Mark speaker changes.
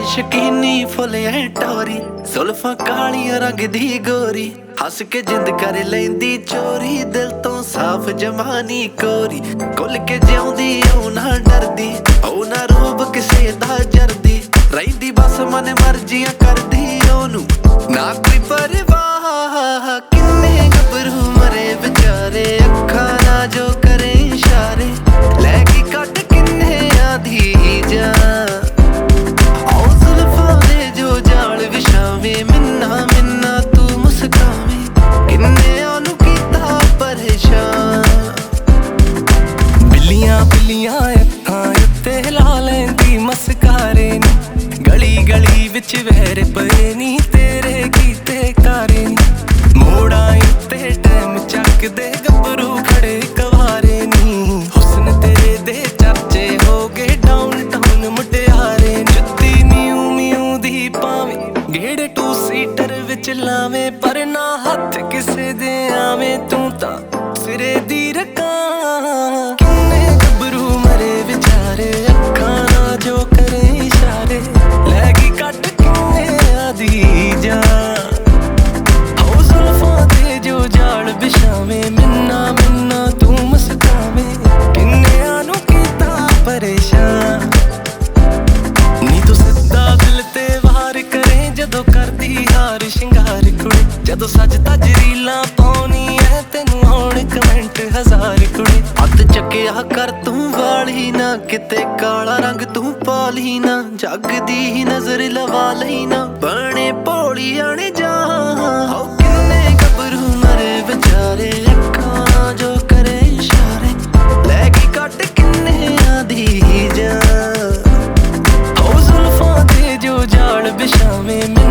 Speaker 1: ਸ਼ਕੀਨੀ ਫੁੱਲ ਐ ਟੋਰੀ, ਜ਼ੁਲਫਾਂ ਕਾਲੀਆਂ ਰੰਗ ਦੀ ਗੋਰੀ, ਹੱਸ ਕੇ ਜਿੰਦ ਕਰ ਲੈਂਦੀ ਚੋਰੀ, ਦਿਲ ਤੋਂ ਸਾਫ਼ ਜਮਾਨੀ ਕੋਰੀ, ਖੁੱਲ ਕੇ ਜਿਉਂਦੀ ਉਹ ਨਾ ਡਰਦੀ, ਉਹ ਨਾ ਰੂਪ ਕਿਸੇ ਦਾ ਜਰਦੀ, ਰਹਿੰਦੀ ਬਸ ਮਨ ਮਰਜ਼ੀਆਂ ਕਰਦੀ ਉਹਨੂੰ ਨਾ ਕੋਈ ਪਰਵਾਹ। ਕਿੰਨੇ ਗੱਭਰੂ ਮਰੇ ਵਿਚਾਰੇ, ਅੱਖਾਂ ਨਾ ਜੋ ਕਰੇ ਇਸ਼ਾਰੇ, ਲੈ ਕੇ ਕੱਢ ਕਿੰਨੇ ਆਧੀ ਜਾ ਮਿੰਨਾ ਮਿੰਨਾ ਤੂੰ ਮੁਸਕਾਵੇਂ, ਕਿੰਨਿਆਂ ਨੂੰ ਕੀਤਾ ਪਰੇਸ਼ਾਨ। ਬਿੱਲੀਆਂ ਬਿੱਲੀਆਂ ਅੱਖਾਂ ਉੱਤੇ ਲਾ ਲੈਂਦੀ ਮਸਕਾਰੇ ਨੀ, ਗਲੀ ਗਲੀ ਵਿੱਚ ਵਹਿਰ ਪਏ ਨੀ ਤੇਰੇ ਕੀਤੇ ਕਾਰੇ ਨੀ, ਮੋੜਾਂ ਉੱਤੇ ਟਾਈਮ ਚੱਕਦੇ ਗੱਭਰੂ ਖੜੇ ਕਵਾਰੇ ਨੀ, ਹੁਸਨ ਤੇਰੇ ਦੇ ਚਰਚੇ ਹੋ ਗਏ ਡਾਊਨ ਟਾਊਨ ਮੁਟਿਆਰੇ, ਜੁੱਤੀ ਮਿਊ ਮਿਊ ਦੀ ਪਾਵੇਂ ਗੇੜੇ ਟੂ ਸੀਟਰ ਵਿੱਚ ਲਾਵੇਂ, ਪਰ ਨਾ ਹੱਥ ਕਿਸੇ ਦੇ ਆਵੇਂ, ਤੂੰ ਤਾਂ ਸਿਰੇ ਦੀ ਰਕਾਂ। ਕਿੰਨੇ ਗੱਭਰੂ ਮਰੇ ਵਿਚਾਰੇ, ਅੱਖਾਂ ਨਾ ਜੋ ਕਰੇ ਇਸ਼ਾਰੇ, ਲੈ ਗਈ ਕੱਢ ਕਿੰਨਿਆਂ ਦੀ ਜਾਨ, ਹੋ ਜ਼ੁਲਫਾਂ ਤੇ ਜੋ ਜਾਲ ਵਿਛਾਵੇਂ, ਮਿੰਨਾ ਮਿੰਨਾ ਤੂੰ ਮੁਸਕਾਵੇਂ, ਕਿੰਨਿਆਂ ਨੂੰ ਕੀਤਾ ਪਰੇਸ਼ਾਨ। ਨੀ ਤੂੰ ਸਿੱਧਾ ਦਿਲ ਤੇ ਵਾਰ ਕਰੇ ਜਦੋਂ ਕਰਦੀ ਹਾਰ ਸ਼ਿੰਗਾਰ ਕੁੜੇ, ਜਦੋਂ ਸੱਜ ਤੱਜ ਰੀਲਾਂ ਪਾਉਣੀ ਐ ਤੈਨੂੰ ਆਉਣ ਕਮੈਂਟ ਹਜ਼ਾਰ ਕੁੜੇ, ਹੱਥ ਚੱਕਿਆ ਕਰ ਤੂੰ ਵਾਲੀ ਨਾ, ਕਿਤੇ ਕਾਲਾ ਰੰਗ ਤੂੰ ਪਾ ਲਈ ਨਾ, ਜੱਗ ਦੀ ਨਜ਼ਰ ਲਵਾ ਲਈ ਨਾ, ਬਣੇ ਭੋਲੀਆਂ ਨੇ ਜਾਂ। ਹੋ ਕਿੰਨੇ ਗੱਭਰੂ ਮਰੇ ਵਿਚਾਰੇ, ਅੱਖਾਂ ਜੋ ਕਰੇ ਇਸ਼ਾਰੇ, ਲੈ ਕੇ ਕੱਢ ਕਿੰਨਿਆਂ ਦੀ ਜਾਨ, ਹੋ ਜ਼ੁਲਫਾਂ ਤੇ ਜੋ ਜਾਲ ਵਿਛਾਵੇਂ।